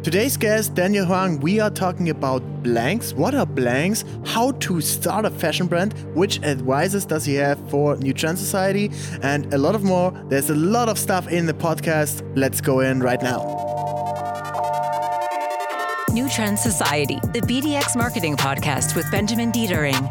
Today's guest, Daniel Huang, we are talking about blanks. What are blanks? How to start a fashion brand? Which advices does he have for New Trend Society? And a lot of more. There's a lot of stuff in the podcast. Let's go in right now. New Trend Society, the BDX marketing podcast with Benjamin Dietering.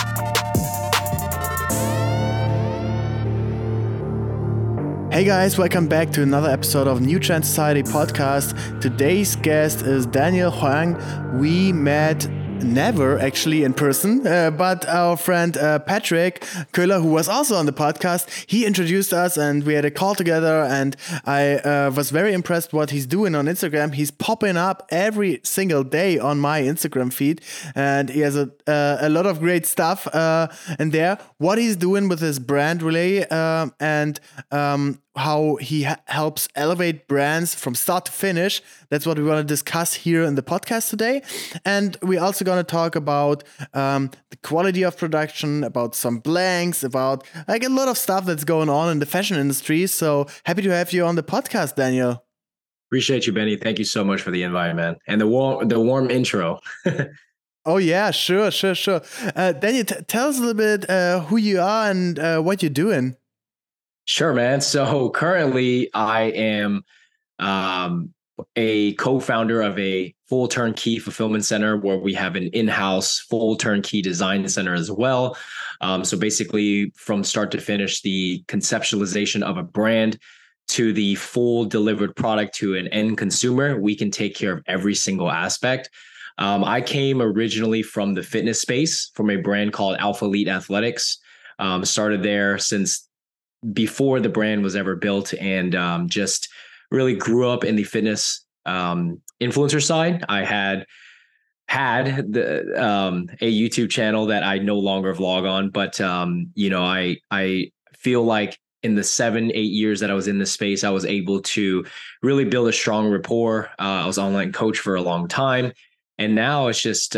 Hey guys, welcome back to another episode of New Trend Society podcast. Today's guest is Daniel Huang. We met never actually in person, but our friend Patrick Köhler, who was also on the podcast, he introduced us and we had a call together, and I was very impressed what he's doing on Instagram. He's popping up every single day on my Instagram feed, and he has a lot of great stuff in there. What he's doing with his brand relay and how he helps elevate brands from start to finish. That's what we want to discuss here in the podcast today. And we're also going to talk about the quality of production, about some blanks, about like a lot of stuff that's going on in the fashion industry. So happy to have you on the podcast, Daniel. Appreciate you, Benny. Thank you so much for the invite, man. And the warm intro. Oh, yeah, sure. Daniel, tell us a little bit who you are and what you're doing. Sure, man. So currently I am a co-founder of a full turnkey fulfillment center where we have an in-house full turnkey design center as well. So basically from start to finish, the conceptualization of a brand to the full delivered product to an end consumer, we can take care of every single aspect. I came originally from the fitness space from a brand called Alpha Elite Athletics. Started there since before the brand was ever built, and just really grew up in the fitness influencer side. I had a YouTube channel that I no longer vlog on, but I feel like in the 7-8 years that I was in this space, I was able to really build a strong rapport. I was online coach for a long time, and now it's just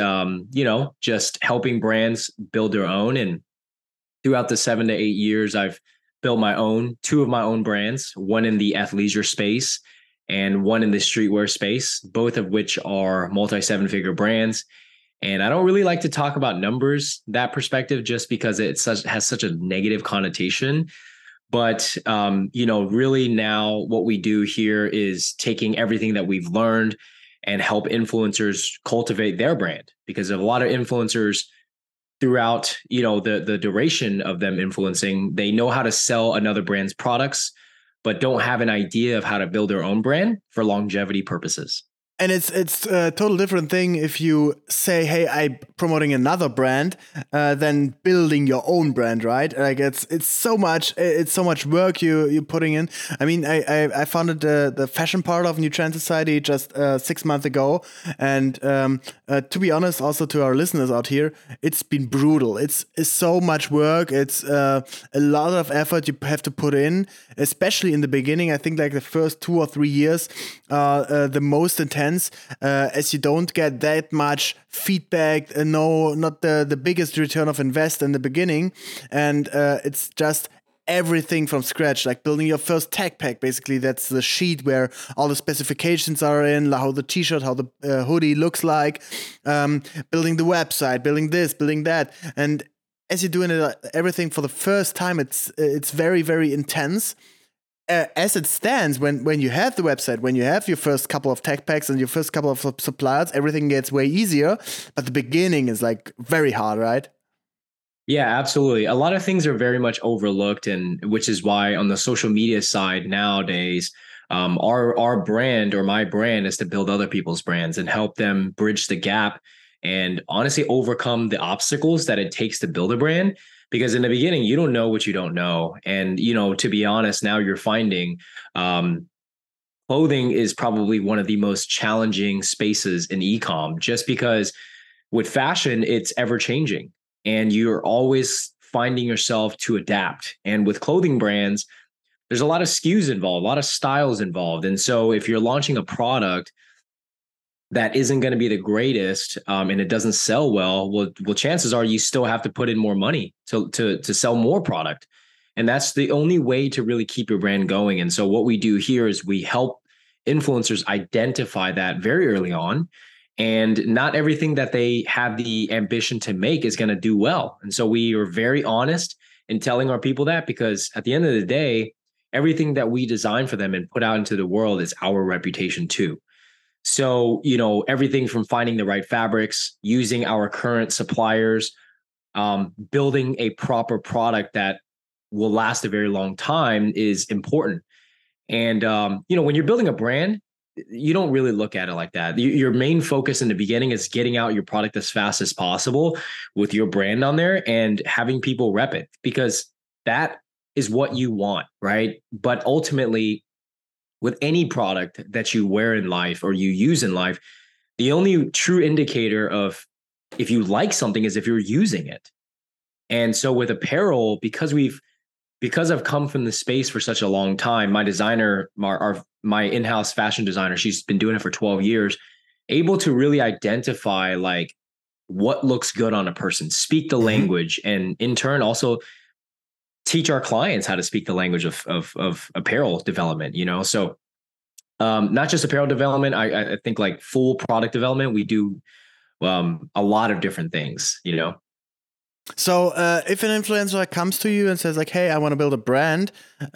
just helping brands build their own. And throughout the 7 to 8 years, I've built two of my own brands, one in the athleisure space and one in the streetwear space, both of which are multi-7-figure brands. And I don't really like to talk about numbers, that perspective, just because it has such a negative connotation. But, really now what we do here is taking everything that we've learned and help influencers cultivate their brand, because a lot of influencers throughout, the duration of them influencing, they know how to sell another brand's products, but don't have an idea of how to build their own brand for longevity purposes. And it's a total different thing if you say, hey, I'm promoting another brand than building your own brand, right? Like it's so much work you're putting in. I mean, I founded the fashion part of New Trend Society just 6 months ago. And to be honest, also to our listeners out here, it's been brutal. It's so much work. It's a lot of effort you have to put in, especially in the beginning. I think like the first 2 or 3 years are the most intense. As you don't get that much feedback, not the biggest return of invest in the beginning, and it's just everything from scratch, like building your first tech pack. Basically, that's the sheet where all the specifications are in, how the t-shirt, how the hoodie looks like, building the website, building this, building that, and as you're doing everything for the first time, it's very, very intense. As it stands, when you have the website, when you have your first couple of tech packs and your first couple of suppliers, everything gets way easier. But the beginning is like very hard, right? Yeah, absolutely. A lot of things are very much overlooked, and which is why on the social media side nowadays, our brand or my brand is to build other people's brands and help them bridge the gap and honestly overcome the obstacles that it takes to build a brand. Because in the beginning, you don't know what you don't know. And, to be honest, now you're finding clothing is probably one of the most challenging spaces in e-com, just because with fashion, it's ever changing and you're always finding yourself to adapt. And with clothing brands, there's a lot of SKUs involved, a lot of styles involved. And so if you're launching a product that isn't going to be the greatest, and it doesn't sell well, chances are you still have to put in more money to sell more product. And that's the only way to really keep your brand going. And so what we do here is we help influencers identify that very early on. And not everything that they have the ambition to make is going to do well. And so we are very honest in telling our people that, because at the end of the day, everything that we design for them and put out into the world is our reputation too. So, everything from finding the right fabrics, using our current suppliers, building a proper product that will last a very long time is important. And, when you're building a brand, you don't really look at it like that. Your main focus in the beginning is getting out your product as fast as possible with your brand on there and having people rep it, because that is what you want, right? But ultimately, with any product that you wear in life or you use in life, the only true indicator of if you like something is if you're using it. And so with apparel, because I've come from the space for such a long time, my designer, my in-house fashion designer, she's been doing it for 12 years, able to really identify like what looks good on a person, speak the language, and in turn also teach our clients how to speak the language of apparel development, So not just apparel development, I think like full product development, we do a lot of different things, So if an influencer comes to you and says like, hey, I want to build a brand,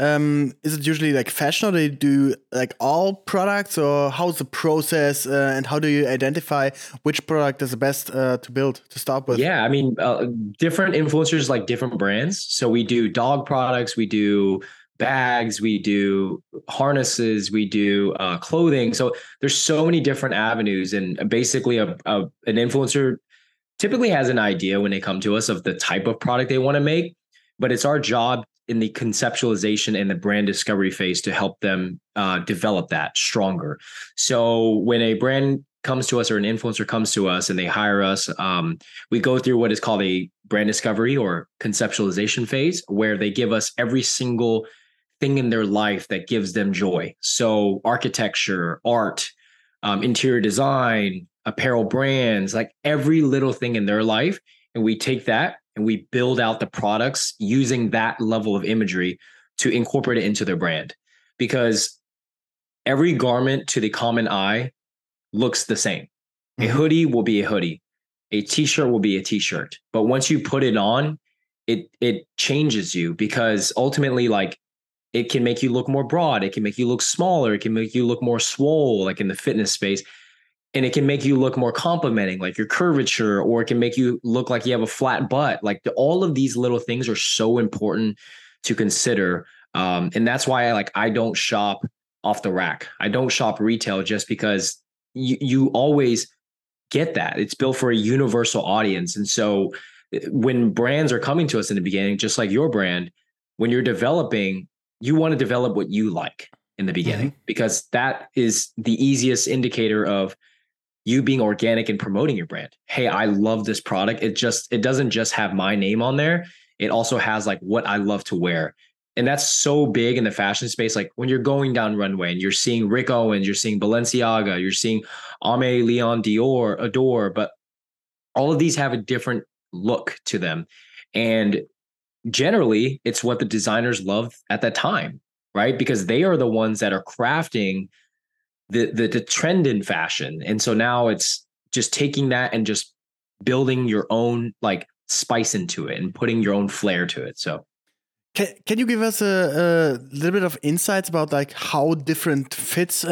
is it usually like fashion, or do they do like all products, or how's the process, and how do you identify which product is the best to build to start with? Yeah, I mean, different influencers like different brands. So we do dog products, we do bags, we do harnesses, we do clothing. So there's so many different avenues, and basically an influencer typically has an idea when they come to us of the type of product they want to make, but it's our job in the conceptualization and the brand discovery phase to help them develop that stronger. So when a brand comes to us or an influencer comes to us and they hire us, we go through what is called a brand discovery or conceptualization phase, where they give us every single thing in their life that gives them joy. So architecture, art, interior design, apparel brands, like every little thing in their life. And we take that and we build out the products using that level of imagery to incorporate it into their brand. Because every garment to the common eye looks the same. A hoodie will be a hoodie. A t-shirt will be a t-shirt. But once you put it on, it changes you, because ultimately, like, it can make you look more broad. It can make you look smaller. It can make you look more swole, like in the fitness space. And it can make you look more complimenting, like your curvature, or it can make you look like you have a flat butt. Like all of these little things are so important to consider. And that's why I don't shop off the rack. I don't shop retail, just because you always get that. It's built for a universal audience. And so when brands are coming to us in the beginning, just like your brand, when you're developing, you want to develop what you like in the beginning, because that is the easiest indicator of you being organic and promoting your brand. Hey, I love this product. It doesn't just have my name on there. It also has like what I love to wear. And that's so big in the fashion space. Like when you're going down runway and you're seeing Rick Owens, you're seeing Balenciaga, you're seeing Aimé Leon Dior, Adore, but all of these have a different look to them. And generally it's what the designers love at that time, right? Because they are the ones that are crafting the trend in fashion. And so now it's just taking that and just building your own like spice into it and putting your own flair to it. So can you give us a little bit of insights about like how different fits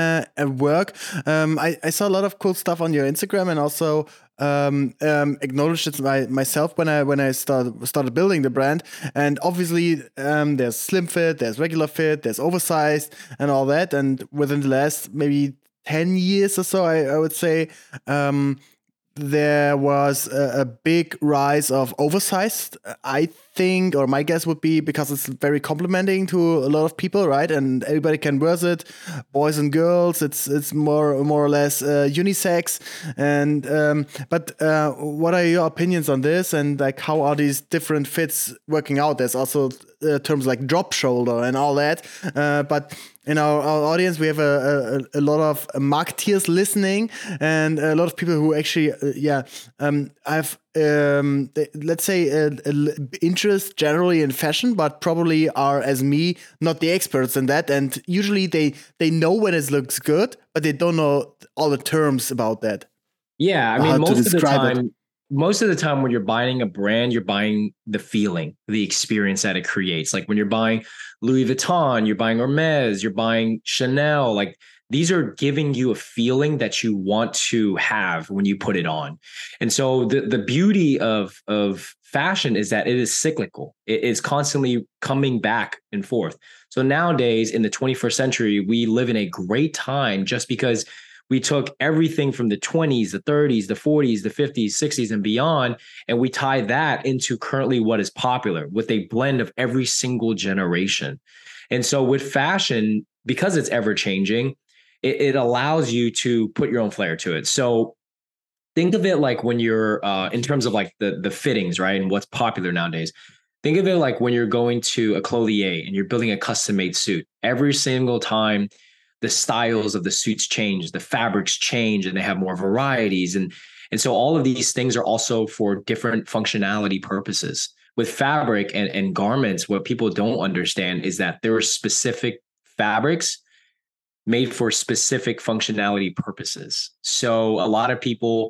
work? I saw a lot of cool stuff on your Instagram, and also acknowledged it myself when I started building the brand. And obviously there's slim fit, there's regular fit, there's oversized and all that. And within the last maybe 10 years or so, I would say there was a big rise of oversized, I think, or my guess would be because it's very complimenting to a lot of people, right? And everybody can wear it, boys and girls. It's more or less unisex. And but what are your opinions on this? And like, how are these different fits working out? There's also terms like drop shoulder and all that. But in our audience, we have a lot of marketeers listening, and a lot of people who actually, I've let's say, interest generally in fashion, but probably are, as me, not the experts in that. And usually they know when it looks good, but they don't know all the terms about that. Yeah, I Or how mean, to describe it. most of the time when you're buying a brand, you're buying the feeling, the experience that it creates. Like when you're buying Louis Vuitton, you're buying Hermes, you're buying Chanel, like these are giving you a feeling that you want to have when you put it on. And so the beauty of fashion is that it is cyclical. It is constantly coming back and forth. So nowadays in the 21st century, we live in a great time just because we took everything from the 20s, the 30s, the 40s, the 50s, 60s, and beyond, and we tie that into currently what is popular with a blend of every single generation. And so with fashion, because it's ever changing, it allows you to put your own flair to it. So think of it like when you're in terms of like the fittings, right? And what's popular nowadays. Think of it like when you're going to a clothier and you're building a custom made suit. Every single time the styles of the suits change, the fabrics change, and they have more varieties. And so all of these things are also for different functionality purposes. With fabric and garments, what people don't understand is that there are specific fabrics made for specific functionality purposes. So a lot of people,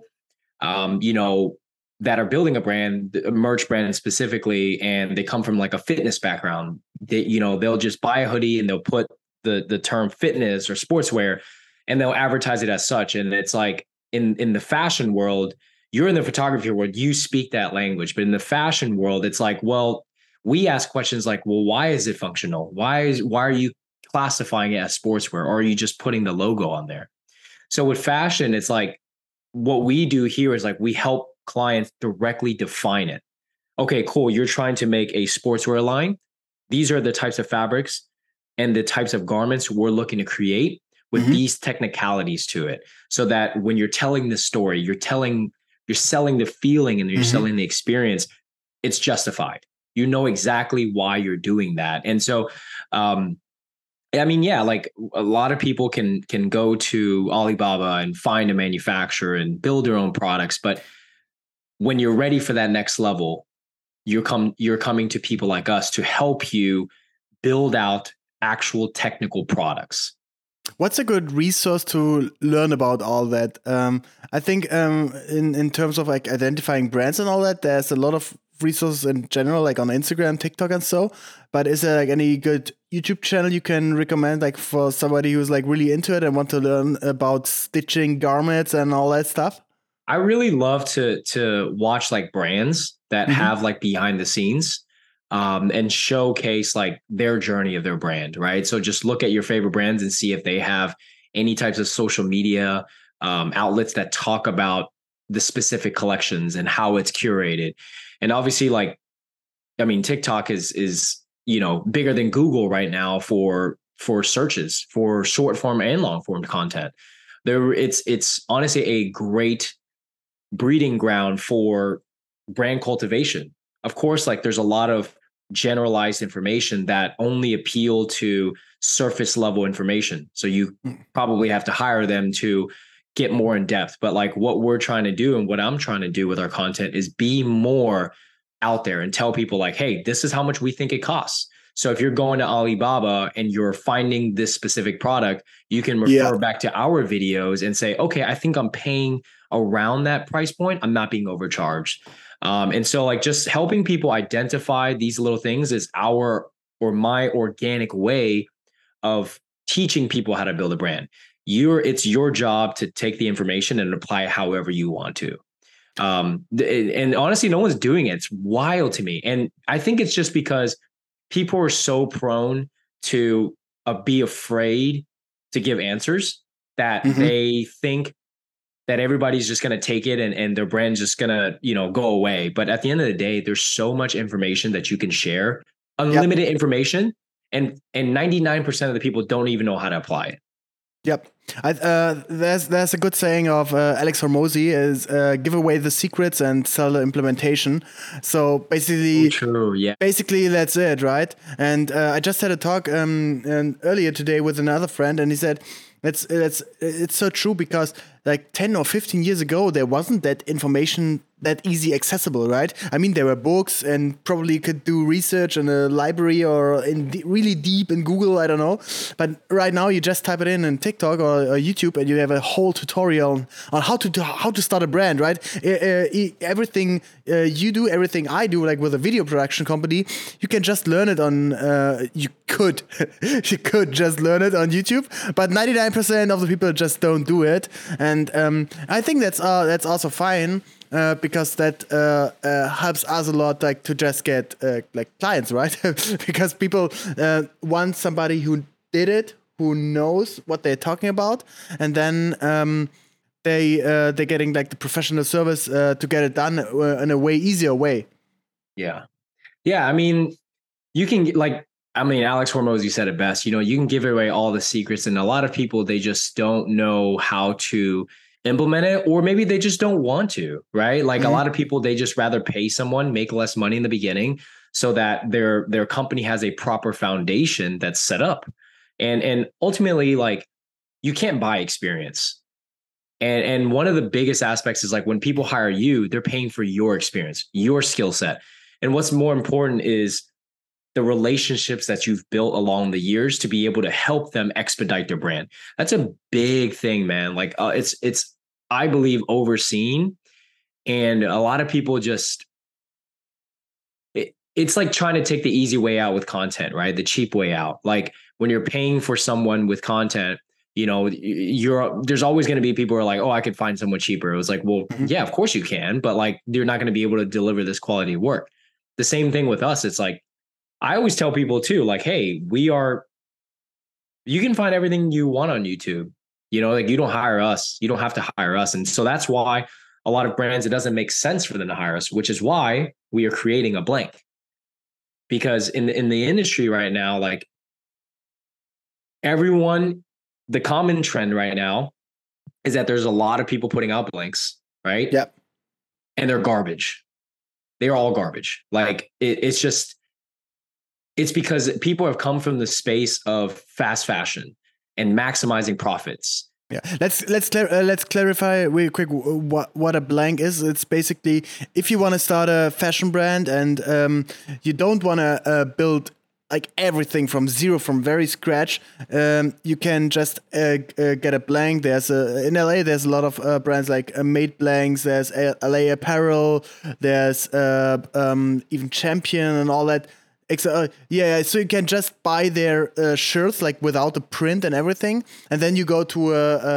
that are building a brand, a merch brand specifically, and they come from like a fitness background, they'll just buy a hoodie and they'll put the term fitness or sportswear and they'll advertise it as such. And it's like in the fashion world, you're in the photography world, you speak that language, but in the fashion world, it's like, well, we ask questions like, well, why is it functional? Why are you classifying it as sportswear, or are you just putting the logo on there? So with fashion, it's like what we do here is like we help clients directly define it. Okay, cool. You're trying to make a sportswear line. These are the types of fabrics and the types of garments we're looking to create with these technicalities to it. So that when you're telling the story, you're selling the feeling and you're selling the experience, it's justified. You know exactly why you're doing that. And so, like a lot of people can go to Alibaba and find a manufacturer and build their own products. But when you're ready for that next level, you're coming to people like us to help you build out actual technical products. What's a good resource to learn about all that? I think in terms of like identifying brands and all that, there's a lot of resources in general, like on Instagram, TikTok, and so. But is there like any good YouTube channel you can recommend, like for somebody who's like really into it and want to learn about stitching garments and all that stuff? I really love to watch like brands that have like behind the scenes and showcase like their journey of their brand, right? So just look at your favorite brands and see if they have any types of social media outlets that talk about the specific collections and how it's curated. And obviously, like, I mean, TikTok is bigger than Google right now for searches for short form and long form content. It's honestly a great breeding ground for brand cultivation. Of course, like there's a lot of generalized information that only appeal to surface level information. So you probably have to hire them to get more in depth. But like what we're trying to do and what I'm trying to do with our content is be more out there and tell people like, hey, this is how much we think it costs. So if you're going to Alibaba and you're finding this specific product, you can refer back to our videos and say, okay, I think I'm paying around that price point. I'm not being overcharged. And so like just helping people identify these little things is my organic way of teaching people how to build a brand. It's your job to take the information and apply it however you want to. And honestly, no one's doing it. It's wild to me. And I think it's just because people are so prone to be afraid to give answers that they think that everybody's just going to take it and their brand's just going to, go away. But at the end of the day, there's so much information that you can share, unlimited information. And 99% of the people don't even know how to apply it. Yep. There's a good saying of Alex Hormozy is give away the secrets and sell the implementation. So basically, true, yeah. Basically, that's it, right? And I just had a talk earlier today with another friend, and he said it's so true because like 10 or 15 years ago, there wasn't that information that easy accessible, right? I mean, there were books and probably you could do research in a library or really deep in Google, I don't know. But right now you just type it in TikTok or YouTube and you have a whole tutorial on how to start a brand, right? Everything you do, everything I do, like with a video production company, you can just learn it on, you could just learn it on YouTube, but 99% of the people just don't do it. And I think that's also fine. Because that helps us a lot, like to just get like clients, right? Because people want somebody who did it, who knows what they're talking about, and then they're getting like the professional service to get it done in a way easier way. Yeah. I mean, you can Alex Hormozi said it best. You can give away all the secrets, and a lot of people, they just don't know how to implement it, or maybe they just don't want to, right? Like a lot of people, they just rather pay someone, make less money in the beginning so that their company has a proper foundation that's set up. And ultimately, like, you can't buy experience. And one of the biggest aspects is, like, when people hire you, they're paying for your experience, your skill set. And what's more important is the relationships that you've built along the years to be able to help them expedite their brand. That's a big thing, man. Like it's, I believe, overseen. And a lot of people just, it's like trying to take the easy way out with content, right? The cheap way out. Like when you're paying for someone with content, there's always going to be people who are like, oh, I could find someone cheaper. It was like, well, yeah, of course you can, but like, you're not going to be able to deliver this quality work. The same thing with us. It's like, I always tell people too, like, hey, you can find everything you want on YouTube. Like, you don't hire us. You don't have to hire us. And so that's why a lot of brands, it doesn't make sense for them to hire us, which is why we are creating a blank. Because in the industry right now, like, the common trend right now is that there's a lot of people putting out blanks, right? Yep. And they're garbage. They're all garbage. Like it's because people have come from the space of fast fashion and maximizing profits. Yeah, let's clarify real quick what a blank is. It's basically, if you want to start a fashion brand and you don't want to build like everything from zero, from very scratch, you can just get a blank. In LA, there's a lot of brands like Made Blanks. There's LA Apparel. There's even Champion and all that. So you can just buy their shirts like without the print and everything, and then you go to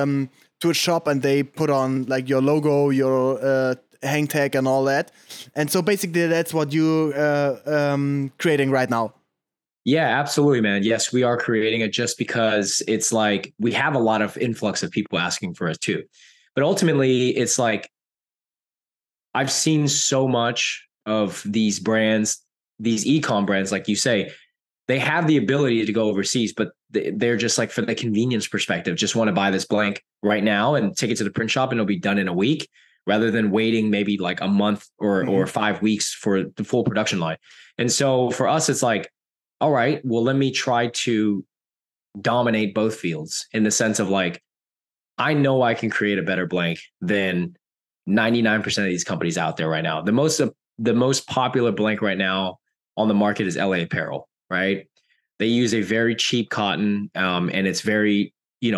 a shop and they put on like your logo, your hang tag, and all that. And so basically, that's what you creating right now. Yeah, absolutely, man. Yes, we are creating it just because it's like we have a lot of influx of people asking for it too. But ultimately, it's like I've seen so much of these brands, these e-com brands, like you say, they have the ability to go overseas, but they're just like, for the convenience perspective, just want to buy this blank right now and take it to the print shop and it'll be done in a week, rather than waiting maybe like a month or 5 weeks for the full production line. And so for us, it's like, all right, well, let me try to dominate both fields in the sense of like, I know I can create a better blank than 99% of these companies out there right now. The most popular blank right now on the market is LA Apparel, right? They use a very cheap cotton, and it's very,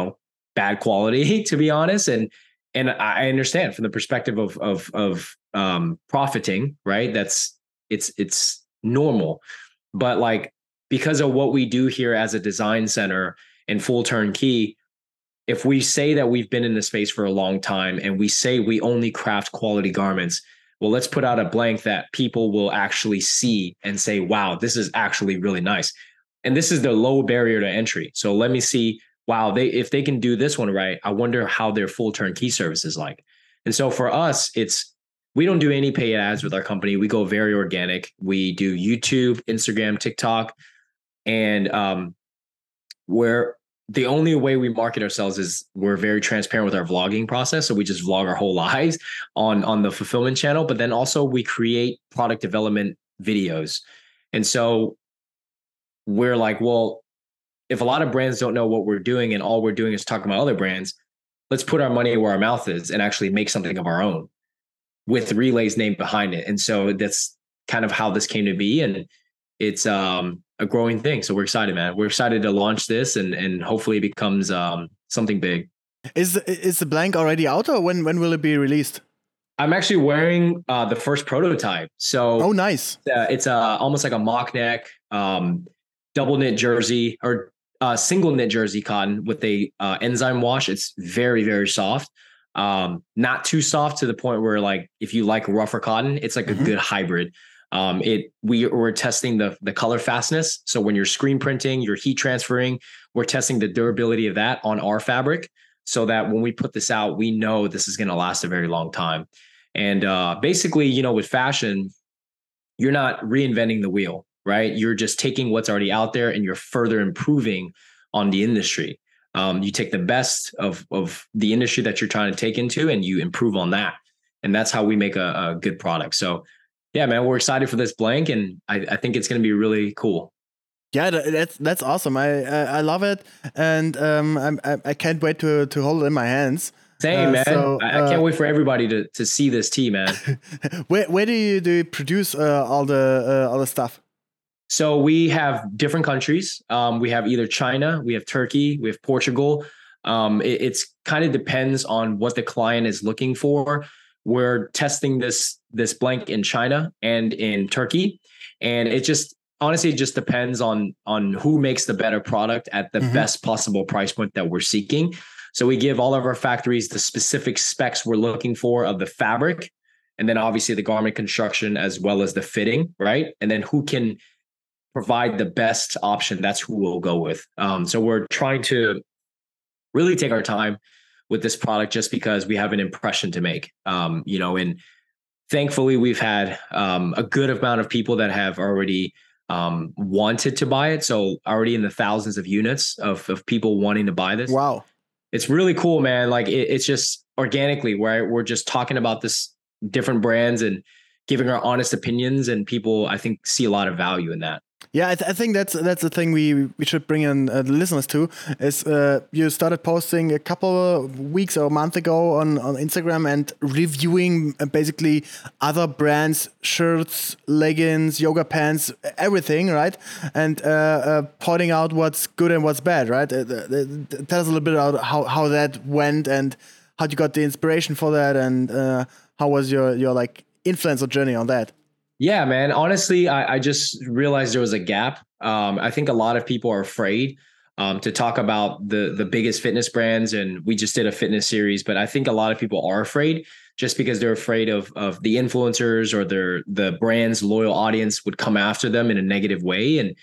bad quality, to be honest. And I understand from the perspective of profiting, right? It's normal, but like, because of what we do here as a design center and full turnkey, if we say that we've been in the space for a long time and we say we only craft quality garments, well, let's put out a blank that people will actually see and say, wow, this is actually really nice. And this is the low barrier to entry. So let me see, wow, if they can do this one right, I wonder how their full turnkey service is like. And so for us, we don't do any paid ads with our company. We go very organic. We do YouTube, Instagram, TikTok. And the only way we market ourselves is we're very transparent with our vlogging process. So we just vlog our whole lives on the fulfillment channel, but then also we create product development videos. And so we're like, well, if a lot of brands don't know what we're doing and all we're doing is talking about other brands, let's put our money where our mouth is and actually make something of our own with Relay's name behind it. And so that's kind of how this came to be. And it's a growing thing. So we're excited, man. We're excited to launch this and hopefully it becomes something big. Is the blank already out, or when will it be released? I'm actually wearing the first prototype. So oh, nice. It's almost like a mock neck, double knit jersey or single knit jersey cotton with a enzyme wash. It's very, very soft. Not too soft to the point where like if you like rougher cotton, it's like a good hybrid. We're testing the color fastness. So when you're screen printing, you're heat transferring, we're testing the durability of that on our fabric so that when we put this out, we know this is going to last a very long time. And basically, you know, with fashion, you're not reinventing the wheel, right? You're just taking what's already out there and you're further improving on the industry. You take the best of the industry that you're trying to take into and you improve on that. And that's how we make a good product. So yeah, man, we're excited for this blank and I think it's going to be really cool. Yeah, that's awesome. I love it. And I can't wait to hold it in my hands. Same, man. So, I can't wait for everybody to see this tee, man. Where do you produce all the stuff? So we have different countries. We have either China, we have Turkey, we have Portugal. It's kind of depends on what the client is looking for. We're testing this blank in China and in Turkey, and it just honestly just depends on who makes the better product at the best possible price point that we're seeking. So we give all of our factories the specific specs we're looking for of the fabric, and then obviously the garment construction as well as the fitting, right? And then who can provide the best option, that's who we'll go with. So we're trying to really take our time with this product just because we have an impression to make, you know, and thankfully we've had a good amount of people that have already wanted to buy it. So already in the thousands of units of people wanting to buy this. Wow. It's really cool, man. Like it's just organically where we're just talking about this different brands and giving our honest opinions, and people, I think, see a lot of value in that. Yeah, I think that's the thing we should bring in the listeners to is you started posting a couple of weeks or a month ago on Instagram and reviewing basically other brands, shirts, leggings, yoga pants, everything, right? And pointing out what's good and what's bad, right? Tell us a little bit about how that went and how you got the inspiration for that, and how was your like influencer journey on that? Yeah, man. Honestly, I just realized there was a gap. I think a lot of people are afraid to talk about the biggest fitness brands, and we just did a fitness series. But I think a lot of people are afraid just because they're afraid of the influencers or the brand's loyal audience would come after them in a negative way. And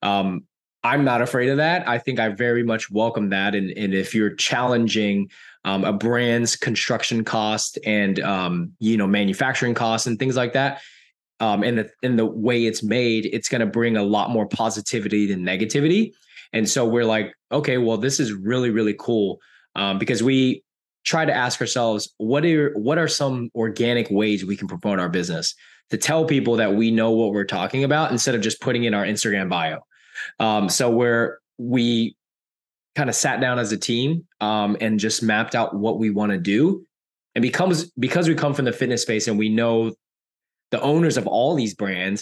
I'm not afraid of that. I think I very much welcome that. And if you're challenging a brand's construction cost and manufacturing costs and things like that, and the way it's made, it's going to bring a lot more positivity than negativity. And so we're like, okay, well, this is really, really cool, because we try to ask ourselves, what are some organic ways we can promote our business to tell people that we know what we're talking about instead of just putting in our Instagram bio. So we kind of sat down as a team and just mapped out what we want to do. And because we come from the fitness space and we know the owners of all these brands,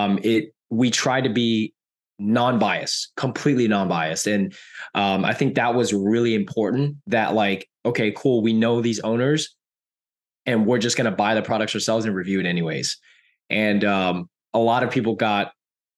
we try to be non-biased, completely non-biased. And I think that was really important, that like, okay, cool, we know these owners and we're just going to buy the products ourselves and review it anyways. And a lot of people got,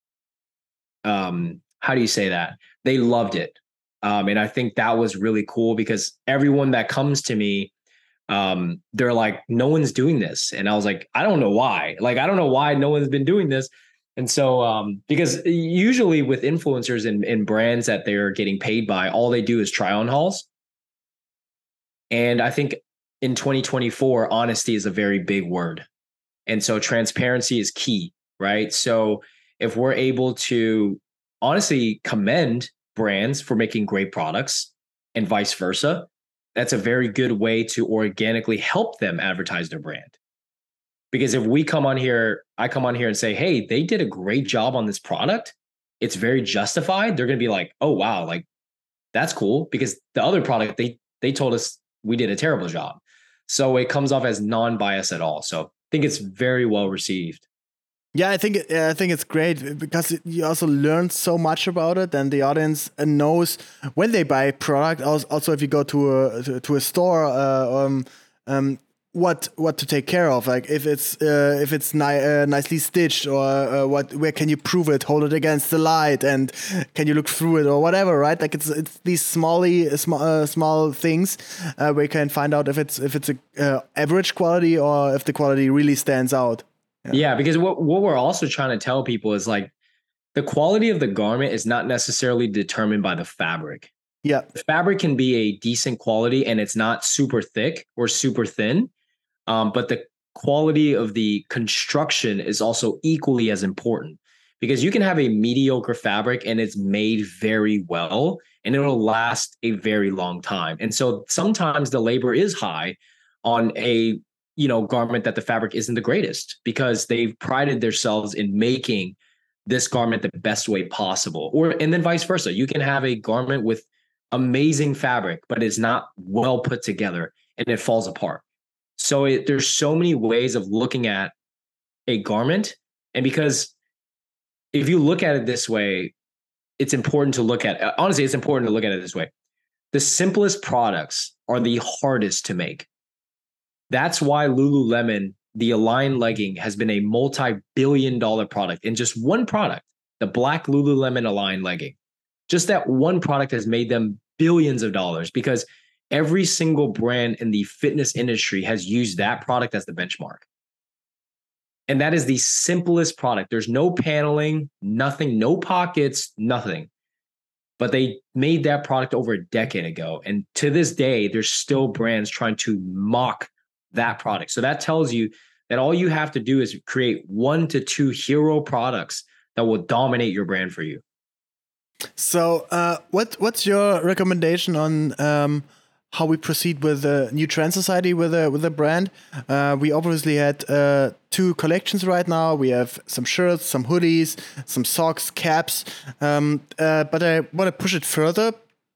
how do you say that? They loved it. And I think that was really cool because everyone that comes to me, they're like, no one's doing this. And I was like, I don't know why. Like, I don't know why no one's been doing this. And so, because usually with influencers and brands that they're getting paid by, all they do is try on hauls. And I think in 2024, honesty is a very big word. And so transparency is key, right? So if we're able to honestly commend brands for making great products and vice versa, that's a very good way to organically help them advertise their brand. Because if I come on here and say, hey, they did a great job on this product, it's very justified. They're going to be like, oh, wow, like that's cool. Because the other product, they told us we did a terrible job. So it comes off as non-biased at all. So I think it's very well received. Yeah, I think it's great because you also learn so much about it, and the audience knows when they buy a product. Also, if you go to a store, what to take care of, like if it's nicely stitched, or where can you prove it, hold it against the light, and can you look through it or whatever, right? Like it's these small things where you can find out if it's a average quality or if the quality really stands out. Yeah, because what we're also trying to tell people is like the quality of the garment is not necessarily determined by the fabric. Yeah. The fabric can be a decent quality and it's not super thick or super thin. But the quality of the construction is also equally as important, because you can have a mediocre fabric and it's made very well and it'll last a very long time. And so sometimes the labor is high on a garment that the fabric isn't the greatest, because they've prided themselves in making this garment the best way possible. And then vice versa. You can have a garment with amazing fabric, but it's not well put together and it falls apart. So there's so many ways of looking at a garment. And because if you look at it this way, it's important to look at it this way. The simplest products are the hardest to make. That's why Lululemon, the Align legging, has been a multi-billion-dollar product. In just one product, the black Lululemon Align legging, just that one product has made them billions of dollars, because every single brand in the fitness industry has used that product as the benchmark. And that is the simplest product. There's no paneling, nothing, no pockets, nothing. But they made that product over a decade ago. And to this day, there's still brands trying to mock that product. So that tells you that all you have to do is create 1 to 2 hero products that will dominate your brand for you. So what's your recommendation on how we proceed with the new Trend Society with the brand? We obviously had 2 collections right now. We have some shirts, some hoodies, some socks, caps. But I want to push it further.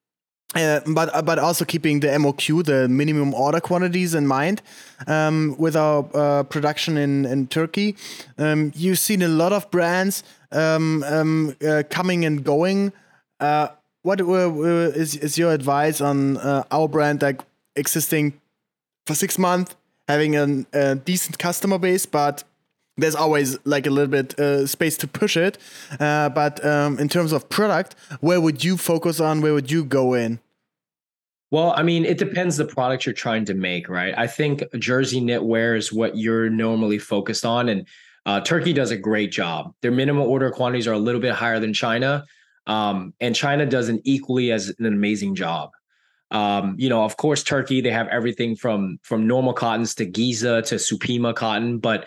But also keeping the MOQ, the minimum order quantities, in mind with our production in Turkey. You've seen a lot of brands coming and going. What is your advice on our brand, like existing for 6 months, having a decent customer base, but there's always like a little bit space to push it. But in terms of product, where would you focus on? Where would you go in? Well, I mean, it depends the product you're trying to make, right? I think jersey knitwear is what you're normally focused on. And Turkey does a great job. Their minimum order quantities are a little bit higher than China. And China does an equally as an amazing job. Of course, Turkey, they have everything from normal cottons to Giza to Supima cotton, but,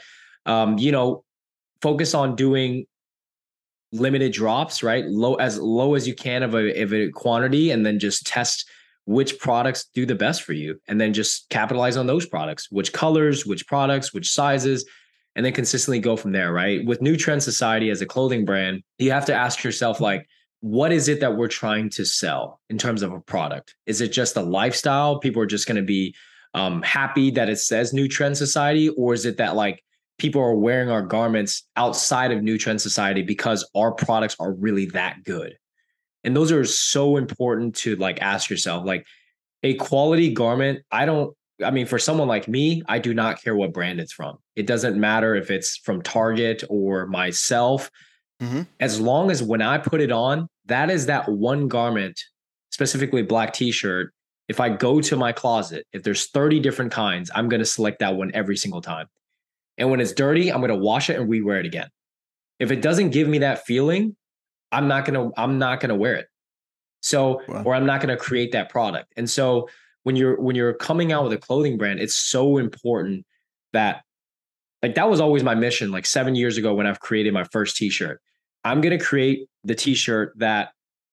focus on doing limited drops, right? Low as you can of a quantity, and then just test which products do the best for you, and then just capitalize on those products, which colors, which products, which sizes, and then consistently go from there, right? With New Trend Society as a clothing brand, you have to ask yourself, like, what is it that we're trying to sell in terms of a product? Is it just a lifestyle? People are just going to be happy that it says New Trend Society, or is it that like people are wearing our garments outside of New Trend Society because our products are really that good? And those are so important to like ask yourself, like a quality garment. For someone like me, I do not care what brand it's from. It doesn't matter if it's from Target or myself. Mm-hmm. As long as when I put it on, that is that one garment, specifically black t-shirt. If I go to my closet, if there's 30 different kinds, I'm going to select that one every single time. And when it's dirty, I'm going to wash it and rewear it again. If it doesn't give me that feeling, I'm not going to wear it. So, wow. Or I'm not going to create that product. And so when you're coming out with a clothing brand, it's so important that, like, that was always my mission. Like 7 years ago when I've created my first t-shirt, I'm going to create the t-shirt that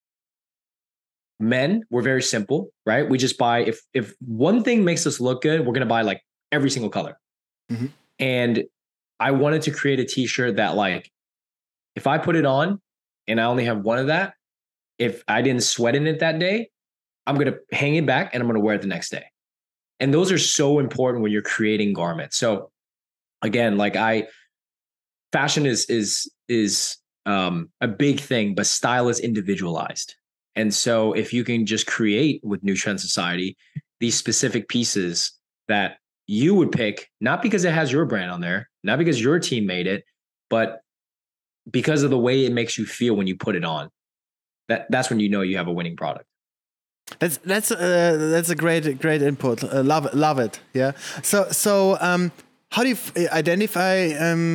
we're very simple, right? We just buy, if one thing makes us look good, we're going to buy like every single color. Mm-hmm. And I wanted to create a t-shirt that, like, if I put it on and I only have one of that, if I didn't sweat in it that day, I'm going to hang it back and I'm going to wear it the next day. And those are so important when you're creating garments. So again, like fashion is a big thing, but style is individualized. And so if you can just create with New Trend Society these specific pieces that you would pick, not because it has your brand on there, not because your team made it, but because of the way it makes you feel when you put it on, that's when you know you have a winning product. That's a great input. Love it. Yeah. So how do you identify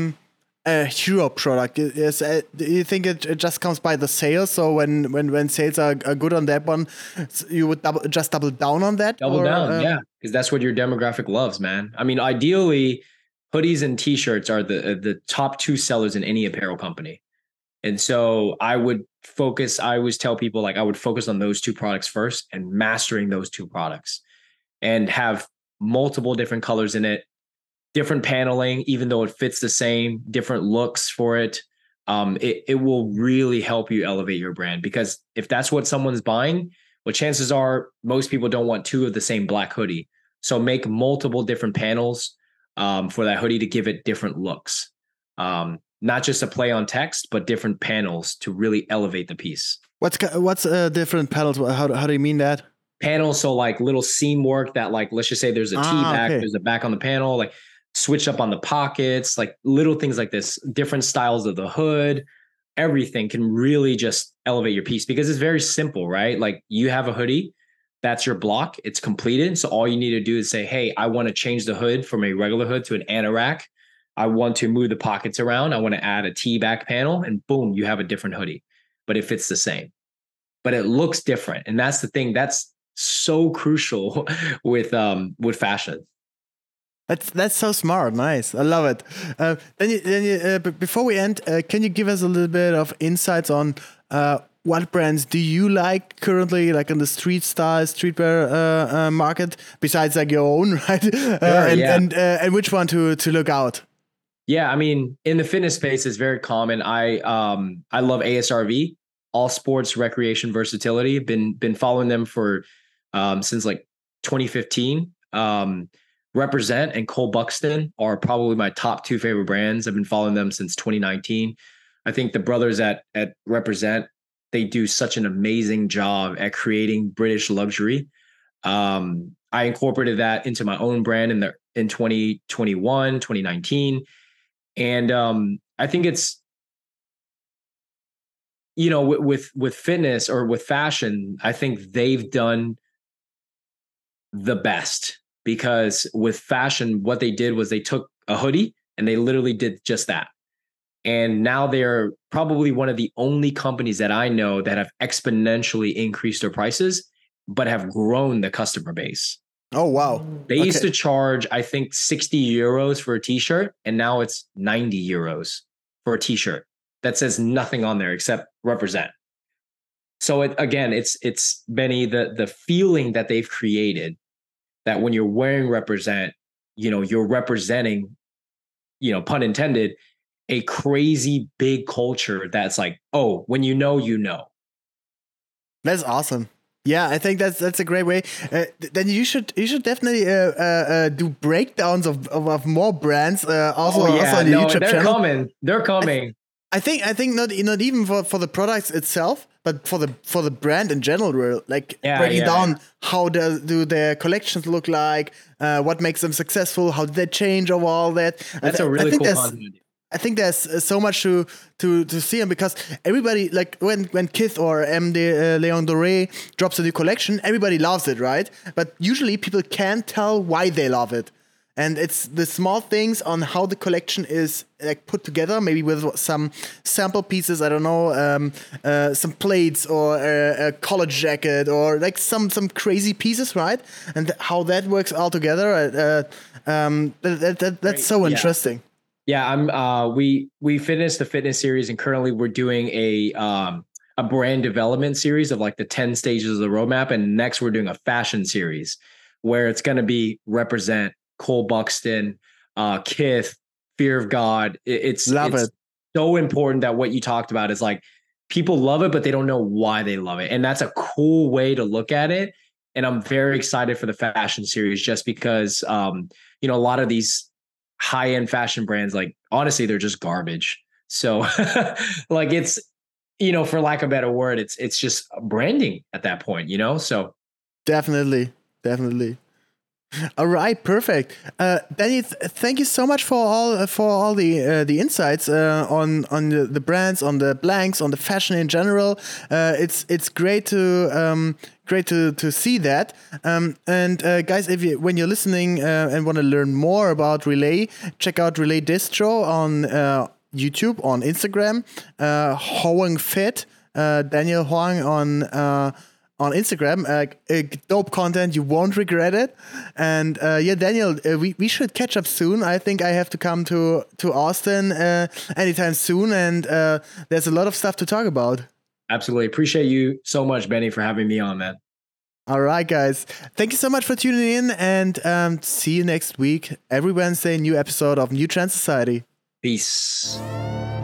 a hero product? Is do you think it just comes by the sales? So when sales are good on that one, you would double down on that? Double down, yeah, because that's what your demographic loves, man. I mean, ideally, hoodies and t-shirts are the top two sellers in any apparel company. And so I always tell people, like, I would focus on those two products first and mastering those two products and have multiple different colors in it, different paneling, even though it fits the same, different looks for it. It will really help you elevate your brand, because if that's what someone's buying, well, chances are most people don't want two of the same black hoodie. So make multiple different panels for that hoodie to give it different looks. Not just a play on text, but different panels to really elevate the piece. What's different panels? How do you mean that? Panels, so like little seam work that, like, let's just say there's a T back, okay. There's a back on the panel, like switch up on the pockets, like little things like this, different styles of the hood, everything can really just elevate your piece, because it's very simple, right? Like, you have a hoodie, that's your block, it's completed. So all you need to do is say, hey, I want to change the hood from a regular hood to an anorak. I want to move the pockets around. I want to add a T-back panel, and boom, you have a different hoodie, but it fits the same, but it looks different. And that's the thing that's so crucial with fashion. That's so smart. Nice. I love it. Before we end, can you give us a little bit of insights on what brands do you like currently, like in the streetwear market, besides like your own, right? And which one to look out? Yeah, I mean, in the fitness space, it's very common. I love ASRV, All Sports Recreation Versatility. Been following them for since like 2015. Represent and Cole Buxton are probably my top two favorite brands. I've been following them since 2019. I think the brothers at Represent, they do such an amazing job at creating British luxury. I incorporated that into my own brand in 2021, 2019. And I think it's, you know, with fitness or with fashion, I think they've done the best, because with fashion, what they did was they took a hoodie and they literally did just that. And now they're probably one of the only companies that I know that have exponentially increased their prices, but have grown the customer base. Oh, wow. They used to charge, I think, 60 euros for a t-shirt, and now it's 90 euros for a t-shirt that says nothing on there except Represent. So it's Benny, the feeling that they've created, that when you're wearing Represent, you know, you're representing, you know, pun intended, a crazy big culture that's like, oh, when you know, you know. That's awesome. Yeah, I think that's a great way. Then you should definitely do breakdowns of more brands. Also on the YouTube channel. They're coming. I think not even for the products itself, but for the brand in general. Like breaking down how do their collections look like, what makes them successful, how did they change over all that. That's a really cool content. I think there's so much to see them, because everybody, like when Kith or Leon Dore drops a new collection, everybody loves it, right? But usually people can't tell why they love it. And it's the small things on how the collection is like put together, maybe with some sample pieces, I don't know, some plates or a collar jacket or like some crazy pieces, right? And how that works all together. That's so interesting. Yeah, we finished the fitness series, and currently we're doing a brand development series of like the 10 stages of the roadmap. And next we're doing a fashion series where it's going to be Represent, Cole Buxton, Kith, Fear of God. It's so important that what you talked about is like, people love it, but they don't know why they love it. And that's a cool way to look at it, And I'm very excited for the fashion series just because, you know, a lot of these high-end fashion brands, like, honestly, they're just garbage. So like it's, you know, for lack of a better word, it's just branding at that point, you know? So Definitely. All right, perfect. Danny, thank you so much for all the insights on the brands, on the blanks, on the fashion in general. It's great to see that. And guys, when you're listening and want to learn more about Relay, check out Relay Distro on YouTube, on Instagram, Hoang Fit, Daniel Huang on Instagram. Dope content, you won't regret it. And yeah, Daniel, we should catch up soon. I think I have to come to Austin anytime soon, and there's a lot of stuff to talk about. Absolutely. Appreciate you so much, Benny, for having me on, man. All right, guys. Thank you so much for tuning in, and see you next week. Every Wednesday, new episode of New Trend Society. Peace.